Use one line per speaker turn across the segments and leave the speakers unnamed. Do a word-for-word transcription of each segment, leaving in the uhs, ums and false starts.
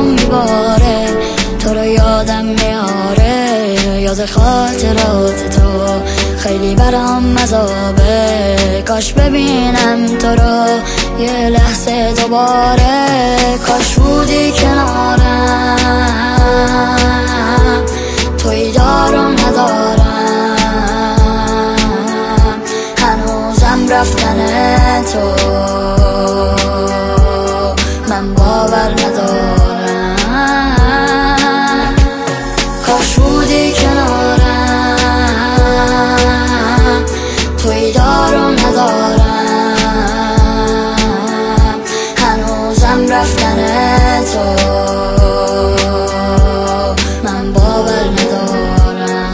برام میباره، تو رو یادم میاره، یاد خاطرات تو خیلی برام مذابه. کاش ببینم تو رو یه لحظه دوباره، کاش بودی کنارم، توی دارم ندارم، هنوزم رفتن تو من باور ندارم. کاش بودی کنارم، توی دارم ندارم، هنوزم رفتن تو من باور ندارم.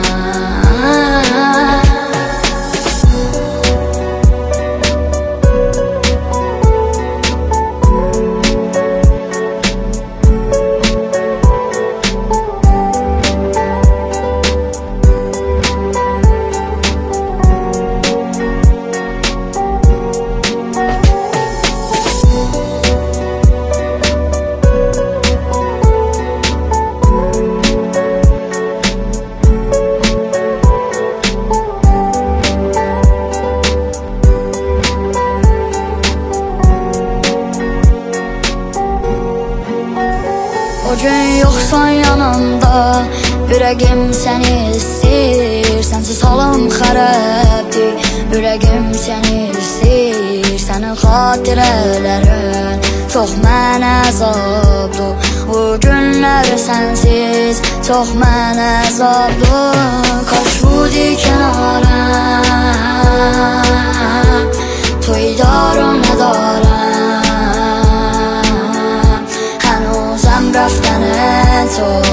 O gün yoxsan yanımda, ürəgim səni istəyir, sənsiz halım xərabdir. Ürəgim səni istəyir, sənin xatirələrin çox mənə əzablı. O günlər sənsiz çox mənə əzablı. Kaş budi kənarım, toy daram ندارم، هنوزم رفتن تو